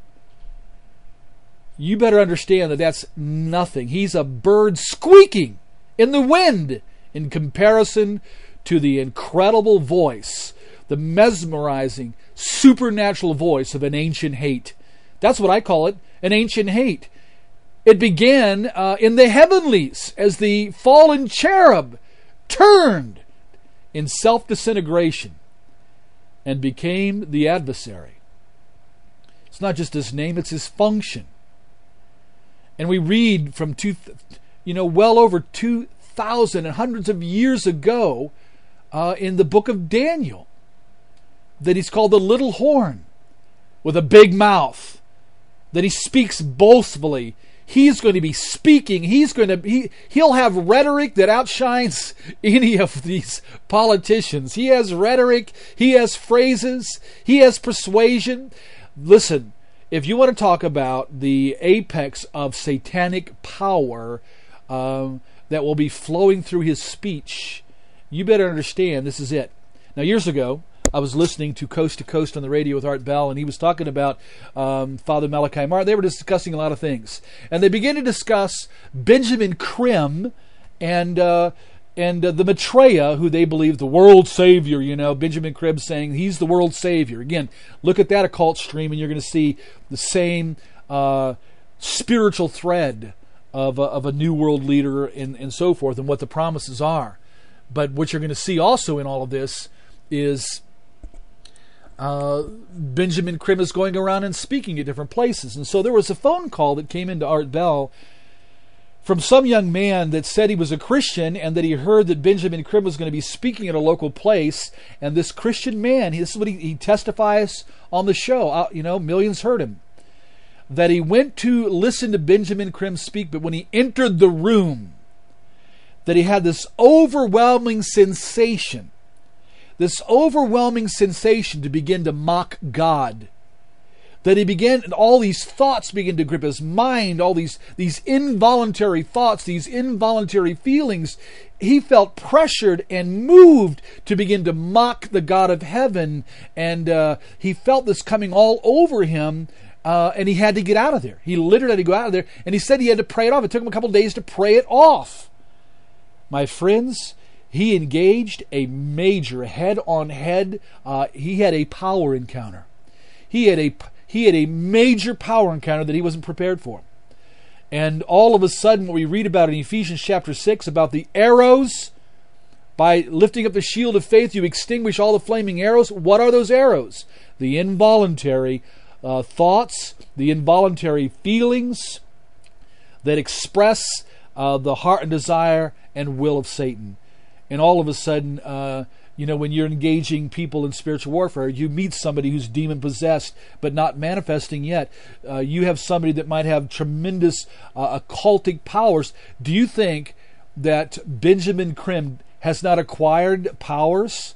you better understand that that's nothing. He's a bird squeaking in the wind in comparison to the incredible voice, the mesmerizing, supernatural voice of an ancient hate. That's what I call it, an ancient hate. It began uh, in the heavenlies as the fallen cherub turned in self-disintegration and became the adversary. It's not just his name, it's his function. And we read from, two, you know, well over two thousand and hundreds of years ago uh, in the book of Daniel that he's called the little horn with a big mouth, that he speaks boastfully. He's going to be speaking. He's going to he he'll have rhetoric that outshines any of these politicians. He has rhetoric. He has phrases. He has persuasion. Listen, if you want to talk about the apex of satanic power um, that will be flowing through his speech, you better understand this is it. Now, years ago, I was listening to Coast to Coast on the radio with Art Bell, and he was talking about um, Father Malachi Martin. They were discussing a lot of things. And they began to discuss Benjamin Krim and uh, and uh, the Maitreya, who they believe the world savior, you know, Benjamin Krim saying he's the world savior. Again, look at that occult stream, and you're going to see the same uh, spiritual thread of a, of a new world leader and, and so forth, and what the promises are. But what you're going to see also in all of this is Uh, Benjamin Krim is going around and speaking at different places. And so there was a phone call that came into Art Bell from some young man that said he was a Christian and that he heard that Benjamin Krim was going to be speaking at a local place. And this Christian man, this is what he, he testifies on the show, uh, you know, millions heard him, that he went to listen to Benjamin Krim speak, but when he entered the room, that he had this overwhelming sensation This overwhelming sensation to begin to mock God. That he began, all these thoughts began to grip his mind, all these, these involuntary thoughts, these involuntary feelings. He felt pressured and moved to begin to mock the God of heaven. And uh, he felt this coming all over him, uh, and he had to get out of there. He literally had to go out of there, and he said he had to pray it off. It took him a couple of days to pray it off. My friends, he engaged a major head-on-head. Uh, he had a power encounter. He had a he had a major power encounter that he wasn't prepared for. And all of a sudden, what we read about in Ephesians chapter six about the arrows, by lifting up the shield of faith, you extinguish all the flaming arrows. What are those arrows? The involuntary uh, thoughts, the involuntary feelings that express uh, the heart and desire and will of Satan. And all of a sudden, uh, you know, when you're engaging people in spiritual warfare, you meet somebody who's demon-possessed but not manifesting yet. Uh, you have somebody that might have tremendous uh, occultic powers. Do you think that Benjamin Krim has not acquired powers?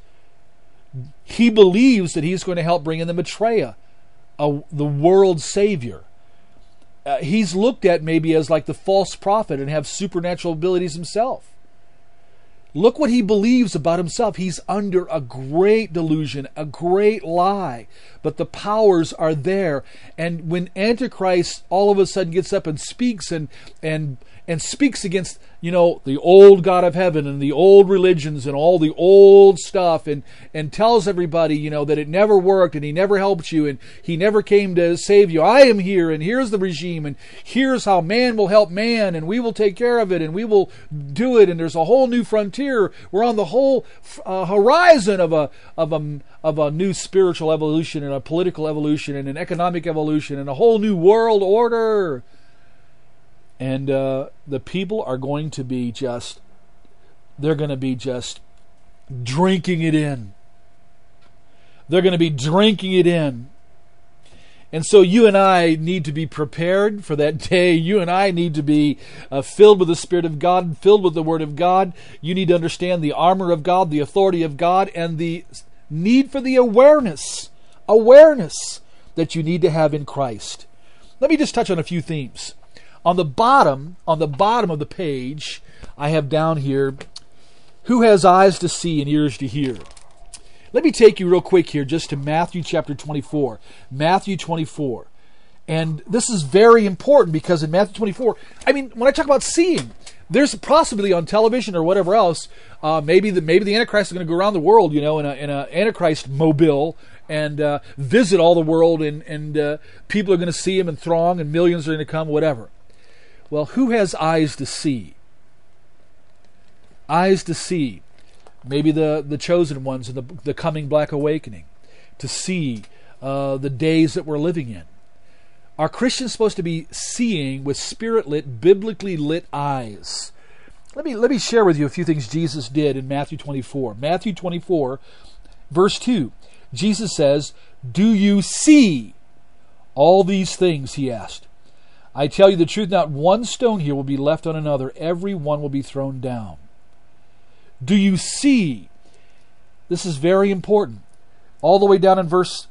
He believes that he's going to help bring in the Maitreya, uh, the world savior. Uh, he's looked at maybe as like the false prophet and have supernatural abilities himself. Look what he believes about himself. He's under a great delusion, a great lie. But the powers are there. And when Antichrist all of a sudden gets up and speaks and and and speaks against, you know, the old God of heaven and the old religions and all the old stuff, and, and tells everybody, you know, that it never worked and he never helped you and he never came to save you. I am here, and here's the regime, and here's how man will help man, and we will take care of it, and we will do it, and there's a whole new frontier. We're on the whole uh, horizon of a of a of a new spiritual evolution and a political evolution and an economic evolution and a whole new world order. And uh, the people are going to be just, they're going to be just drinking it in. They're going to be drinking it in. And so you and I need to be prepared for that day. You and I need to be uh, filled with the Spirit of God, filled with the Word of God. You need to understand the armor of God, the authority of God, and the need for the awareness, awareness that you need to have in Christ. Let me just touch on a few themes. On the bottom, on the bottom of the page, I have down here, who has eyes to see and ears to hear? Let me take you real quick here just to Matthew chapter twenty-four. Matthew twenty-four. And this is very important because in Matthew twenty-four, I mean, when I talk about seeing, there's a possibility on television or whatever else, uh, maybe the maybe the Antichrist is going to go around the world, you know, in a in a Antichrist mobile and uh, visit all the world, and and uh, people are going to see him in throng, and millions are going to come, whatever. Well, who has eyes to see? Eyes to see. Maybe the, the chosen ones in the, the coming Black Awakening, to see uh, the days that we're living in. Are Christians supposed to be seeing with spirit-lit, biblically lit eyes? Let me let me share with you a few things Jesus did in Matthew twenty-four. Matthew twenty-four, verse two. Jesus says, "Do you see all these things?" he asked. "I tell you the truth, not one stone here will be left on another. Every one will be thrown down." Do you see? This is very important. All the way down in verse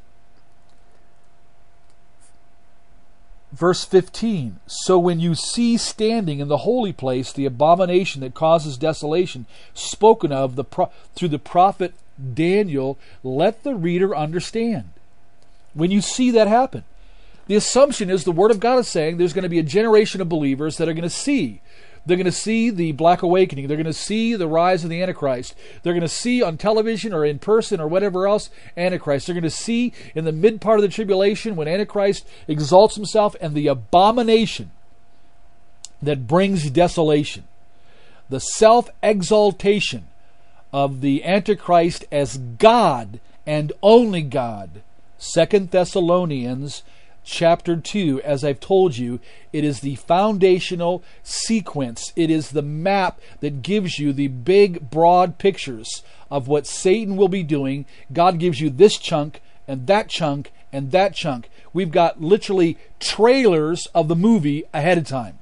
verse fifteen. "So when you see standing in the holy place the abomination that causes desolation, spoken of the pro- through the prophet Daniel, let the reader understand." When you see that happen, the assumption is the Word of God is saying there's going to be a generation of believers that are going to see. They're going to see the Black Awakening. They're going to see the rise of the Antichrist. They're going to see on television or in person or whatever else Antichrist. They're going to see in the mid part of the tribulation when Antichrist exalts himself and the abomination that brings desolation. The self-exaltation of the Antichrist as God and only God. Second Thessalonians chapter two, as I've told you, it is the foundational sequence. It is the map that gives you the big, broad pictures of what Satan will be doing. God gives you this chunk and that chunk and that chunk. We've got literally trailers of the movie ahead of time.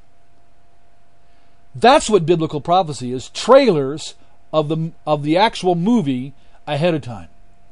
That's what biblical prophecy is, trailers of the of the actual movie ahead of time.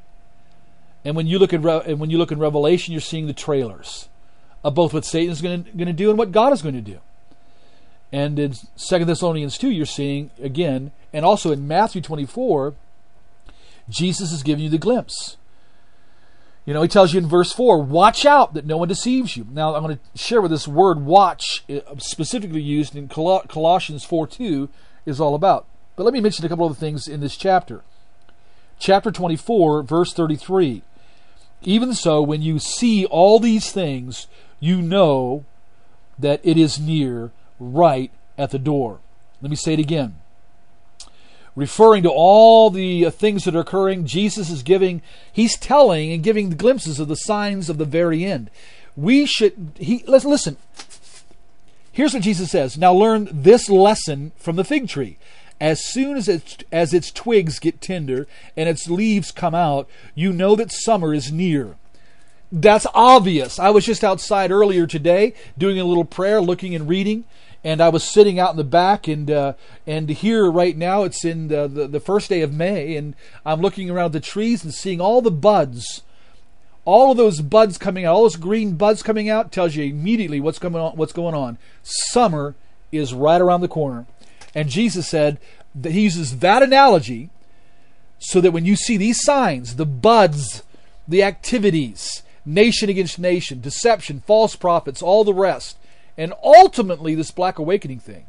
And when you look at and when you look in Revelation, you're seeing the trailers of both what Satan is going to, going to do and what God is going to do. And in Second Thessalonians two, you're seeing again, and also in Matthew twenty-four, Jesus is giving you the glimpse. You know, he tells you in verse four, "Watch out that no one deceives you." Now, I'm going to share what this word "watch," specifically used in Colossians four two, is all about. But let me mention a couple of things in this chapter. Chapter twenty-four, verse thirty-three. "Even so, when you see all these things, you know that it is near, right at the door." Let me say it again. Referring to all the uh, things that are occurring, Jesus is giving, he's telling and giving the glimpses of the signs of the very end. We should, he, let's listen. Here's what Jesus says. "Now learn this lesson from the fig tree. As soon as its, as its twigs get tender and its leaves come out, you know that summer is near." That's obvious. I was just outside earlier today doing a little prayer, looking and reading, and I was sitting out in the back, and uh, and here right now it's in the, the, the first day of May, and I'm looking around the trees and seeing all the buds, all of those buds coming out, all those green buds coming out, tells you immediately what's going on. What's going on? Summer is right around the corner. And Jesus said that he uses that analogy so that when you see these signs, the buds, the activities, nation against nation, deception, false prophets, all the rest, and ultimately this Black Awakening thing.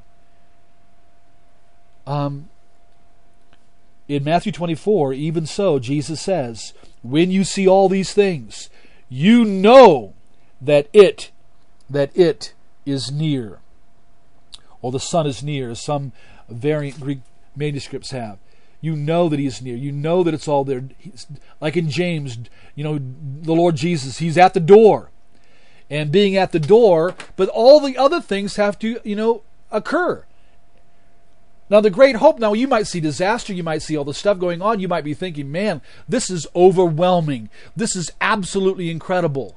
Um, in Matthew twenty-four, even so, Jesus says, when you see all these things, you know that it, that it is near. Or the Son is near, as some variant Greek manuscripts have. You know that he is near. You know that it's all there. He's, like in James, you know, the Lord Jesus, he's at the door. and being at the door, but all the other things have to, you know, occur. Now, the great hope, now you might see disaster, you might see all the stuff going on, you might be thinking, man, this is overwhelming. This is absolutely incredible.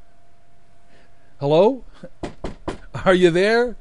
Hello? Are you there?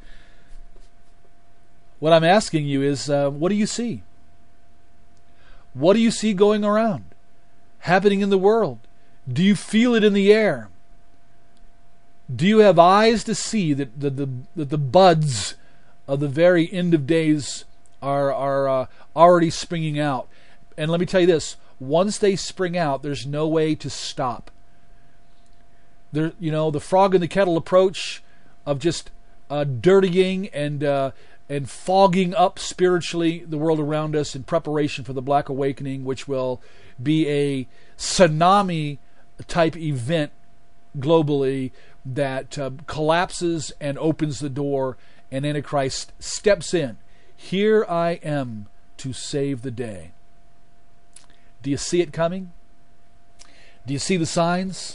What I'm asking you is, uh, what do you see? What do you see going around, happening in the world? Do you feel it in the air? Do you have eyes to see that the, the, that the buds of the very end of days are, are uh, already springing out? And let me tell you this, once they spring out, there's no way to stop. There, you know, the frog in the kettle approach of just uh, dirtying and uh, and fogging up spiritually the world around us in preparation for the Black Awakening, which will be a tsunami type event globally that uh, collapses and opens the door, and Antichrist steps in. Here I am to save the day. Do you see it coming? Do you see the signs?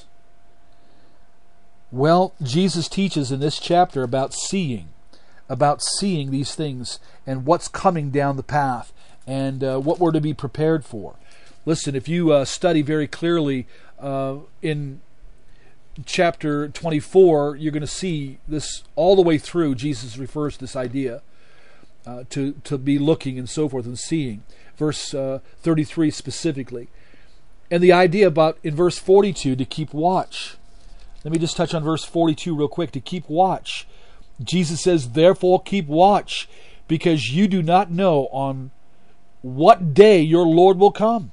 Well, Jesus teaches in this chapter about seeing, about seeing these things and what's coming down the path and uh, what we're to be prepared for. Listen, if you uh, study very clearly uh, in chapter twenty-four, you're going to see this all the way through. Jesus refers to this idea uh, to, to be looking and so forth and seeing. Verse uh, thirty-three specifically. And the idea about, in verse forty-two, to keep watch. Let me just touch on verse forty-two real quick, to keep watch. Jesus says, therefore keep watch, because you do not know on what day your Lord will come.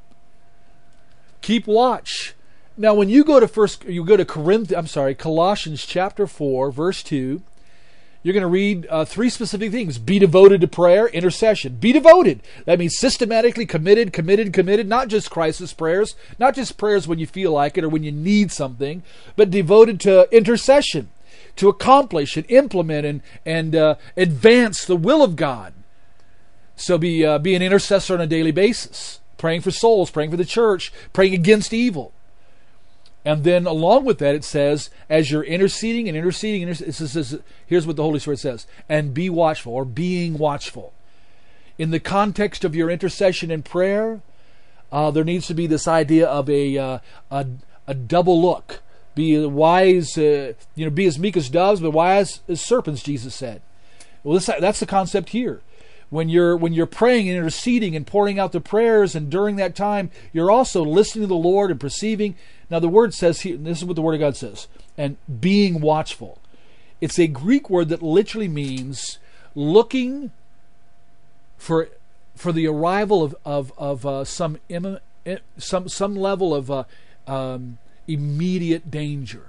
Keep watch. Now, when you go to first, you go to Corinth, I'm sorry, Colossians chapter four, verse two, you're going to read uh, three specific things. Be devoted to prayer, intercession. Be devoted. That means systematically committed, committed, committed. Not just crisis prayers, not just prayers when you feel like it or when you need something, but devoted to intercession, to accomplish and implement and and uh, advance the will of God. So be uh, be an intercessor on a daily basis, praying for souls, praying for the church, praying against evil. And then along with that, it says, as you're interceding and interceding, and it says, here's what the Holy Spirit says, and be watchful, or being watchful. In the context of your intercession and prayer, uh, there needs to be this idea of a uh, a, a double look. Be wise, uh, you know, be as meek as doves, but wise as serpents, Jesus said. Well, this, that's the concept here. When you're when you're praying and interceding and pouring out the prayers, and during that time, you're also listening to the Lord and perceiving. Now, the word says here, and this is what the Word of God says, and being watchful. It's a Greek word that literally means looking for for the arrival of of, of uh, some im- some some level of uh, um, immediate danger.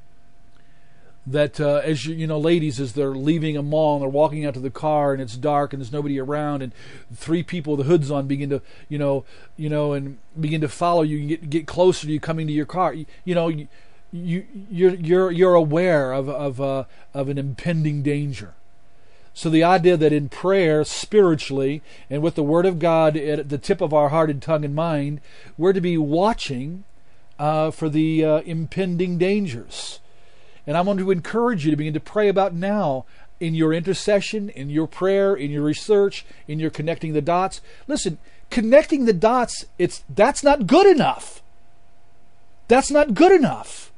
That uh, as you, you know, ladies, as they're leaving a mall and they're walking out to the car and it's dark and there's nobody around, and three people with the hoods on begin to, you know, you know, and begin to follow you, and get get closer to you coming to your car. You, you know, you, you you're you're you're aware of of uh, of an impending danger. So the idea that in prayer, spiritually, and with the Word of God at the tip of our heart and tongue and mind, we're to be watching uh, for the uh, impending dangers. And I want to encourage you to begin to pray about now in your intercession, in your prayer, in your research, in your connecting the dots. Listen, connecting the dots, it's that's not good enough. That's not good enough.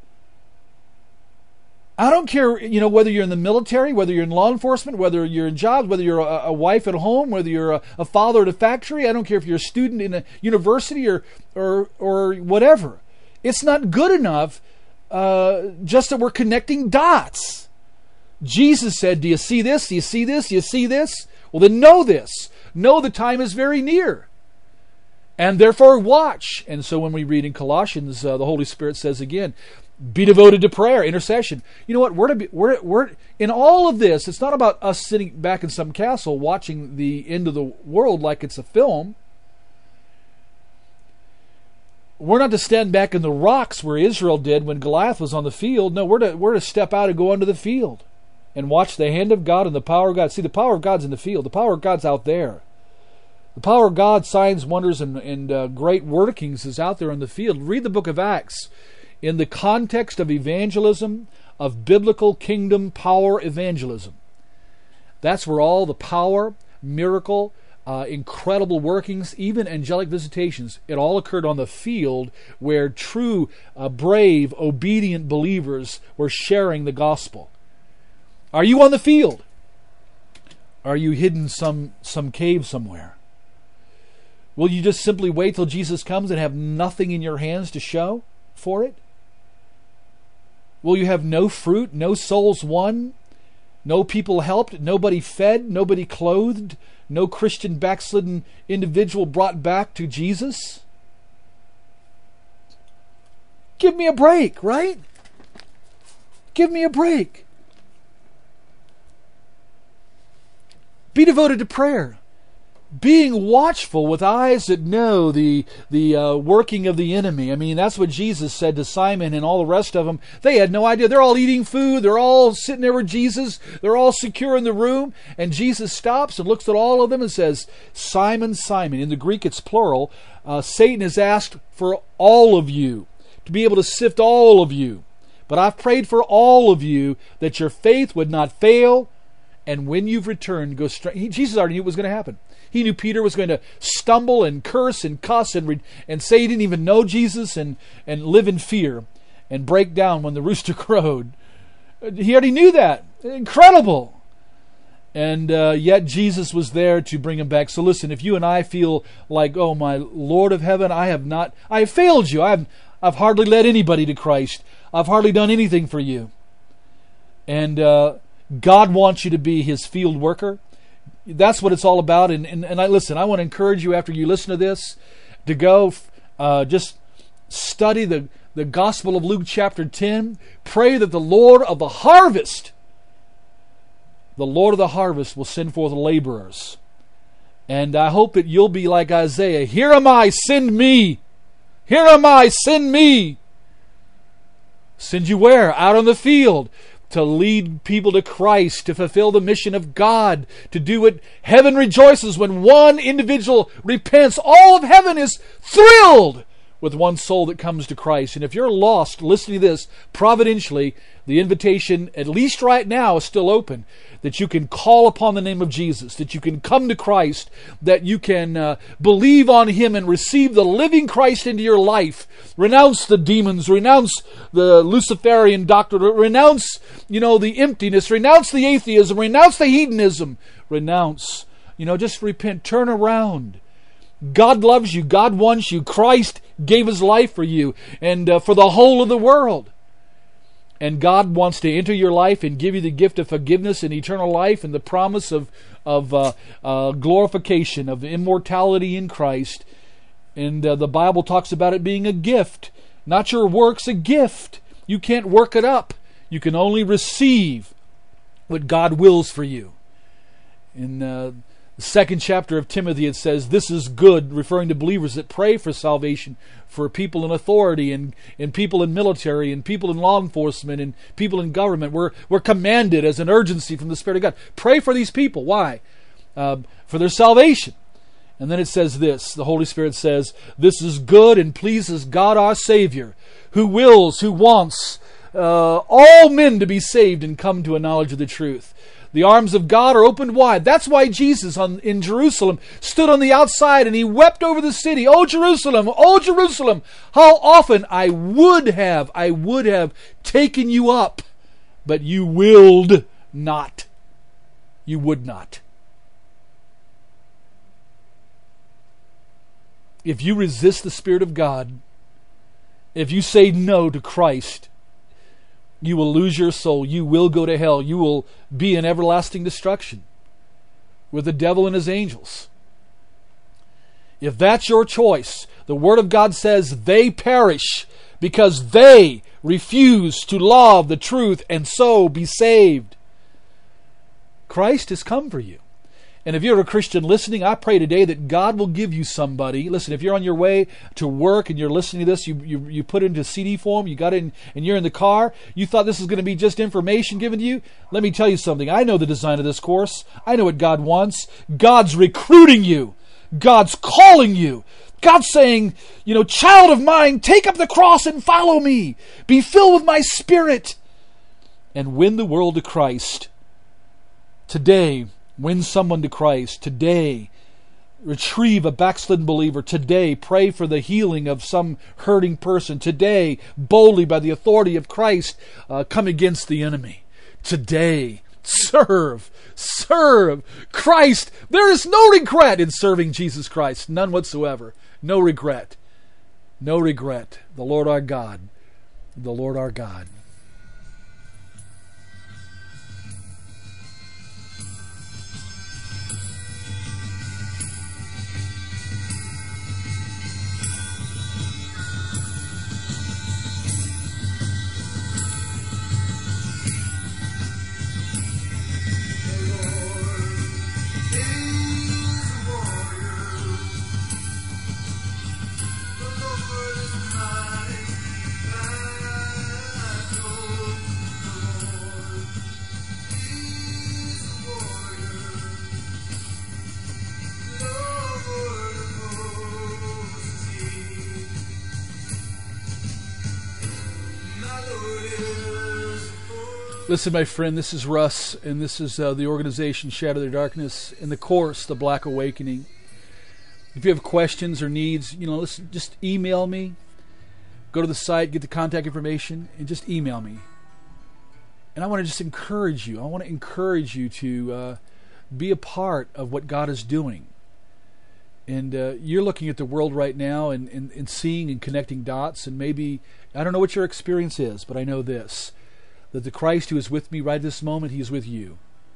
I don't care, you know, whether you're in the military, whether you're in law enforcement, whether you're in jobs, whether you're a, a wife at home, whether you're a, a father at a factory. I don't care if you're a student in a university or or or whatever. It's not good enough. Uh, just that we're connecting dots. Jesus said, do you see this? Do you see this? Do you see this? Well, then know this. Know the time is very near. And therefore watch. And so when we read in Colossians, uh, the Holy Spirit says again, be devoted to prayer, intercession. You know what? We're to be, we're, we're in all of this, it's not about us sitting back in some castle watching the end of the world like it's a film. We're not to stand back in the rocks where Israel did when Goliath was on the field. No, we're to we're to step out and go onto the field and watch the hand of God and the power of God. See, the power of God's in the field. The power of God's out there. The power of God, signs, wonders, and, and uh, great workings is out there in the field. Read the book of Acts. In the context of evangelism, of biblical kingdom power evangelism. That's where all the power, miracle, uh, incredible workings, even angelic visitations, it all occurred on the field where true, uh, brave, obedient believers were sharing the gospel. Are you on the field? Are you hidden some some cave somewhere? Will you just simply wait till Jesus comes and have nothing in your hands to show for it? Will you have no fruit, no souls won, no people helped, nobody fed, nobody clothed, no Christian backslidden individual brought back to Jesus? Give me a break, right? Give me a break. Be devoted to prayer. Being watchful with eyes that know the the uh, working of the enemy. I mean, that's what Jesus said to Simon and all the rest of them. They had no idea. They're all eating food. They're all sitting there with Jesus. They're all secure in the room. And Jesus stops and looks at all of them and says, Simon, Simon. In the Greek, it's plural. Uh, Satan has asked for all of you, to be able to sift all of you. But I've prayed for all of you that your faith would not fail. And when you've returned, go straight. Jesus already knew what was going to happen. He knew Peter was going to stumble and curse and cuss and re- and say he didn't even know Jesus and, and live in fear and break down when the rooster crowed. He already knew that. Incredible. And uh, yet Jesus was there to bring him back. So listen, if you and I feel like, oh my Lord of heaven, I have not, I have failed you. I've, I've hardly led anybody to Christ. I've hardly done anything for you. And uh, God wants you to be His field worker. That's what it's all about. And, and, and I listen, I want to encourage you after you listen to this to go uh, just study the, the Gospel of Luke chapter ten. Pray that the Lord of the harvest, the Lord of the harvest will send forth laborers. And I hope that you'll be like Isaiah. Here am I, send me. Here am I, send me. Send you where? Out on the field. To lead people to Christ, to fulfill the mission of God, to do what heaven rejoices when one individual repents. All of heaven is thrilled with one soul that comes to Christ. And if you're lost, listening to this, providentially, the invitation, at least right now, is still open. That you can call upon the name of Jesus, that you can come to Christ, that you can uh, believe on Him and receive the living Christ into your life. Renounce the demons, renounce the Luciferian doctrine, renounce, you know, the emptiness, renounce the atheism, renounce the hedonism, renounce, you know, just repent, turn around. God loves you, God wants you, Christ gave His life for you and uh, for the whole of the world. And God wants to enter your life and give you the gift of forgiveness and eternal life and the promise of, of uh, uh, glorification, of immortality in Christ. And uh, the Bible talks about it being a gift. Not your works, a gift. You can't work it up. You can only receive what God wills for you. In uh, the second chapter of Timothy, it says, this is good, referring to believers that pray for salvation, for people in authority and, and people in military and people in law enforcement and people in government. We're, we're commanded as an urgency from the Spirit of God. Pray for these people. Why? Uh, for their salvation. And then it says this, the Holy Spirit says, this is good and pleases God our Savior, who wills, who wants uh, all men to be saved and come to a knowledge of the truth. The arms of God are opened wide. That's why Jesus on, in Jerusalem stood on the outside and He wept over the city. Oh, Jerusalem, oh, Jerusalem, how often I would have, I would have taken you up, but you willed not. You would not. If you resist the Spirit of God, if you say no to Christ, you will lose your soul. You will go to hell. You will be in everlasting destruction with the devil and his angels. If that's your choice, the Word of God says they perish because they refuse to love the truth and so be saved. Christ has come for you. And if you're a Christian listening, I pray today that God will give you somebody. Listen, if you're on your way to work and you're listening to this, you you, you put it into C D form, you got it in, and you're in the car, you thought this was going to be just information given to you. Let me tell you something. I know the design of this course. I know what God wants. God's recruiting you. God's calling you. God's saying, you know, child of mine, take up the cross and follow me. Be filled with my Spirit. and win the world to Christ. Today, win someone to Christ. Today, retrieve a backslidden believer. Today, pray for the healing of some hurting person. Today, boldly by the authority of Christ, uh, come against the enemy. Today, serve, serve Christ. There is no regret in serving Jesus Christ. None whatsoever. No regret. No regret. The Lord our God. The Lord our God. Listen, my friend, this is Russ, and this is uh, the organization Shadow the Darkness, and the course, The Black Awakening. If you have questions or needs, you know, listen, just email me. Go to the site, get the contact information, and just email me. And I want to just encourage you. I want to encourage you to uh, be a part of what God is doing. And uh, you're looking at the world right now and, and, and seeing and connecting dots, and maybe, I don't know what your experience is, but I know this, that the Christ who is with me right this moment, He is with you.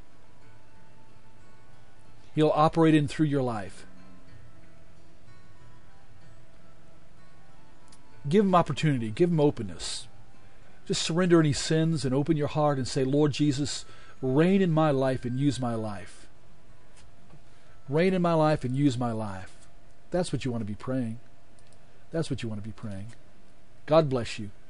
He'll operate in through your life. Give Him opportunity. Give Him openness. Just surrender any sins and open your heart and say, Lord Jesus, reign in my life and use my life. Reign in my life and use my life. That's what you want to be praying. That's what you want to be praying. God bless you.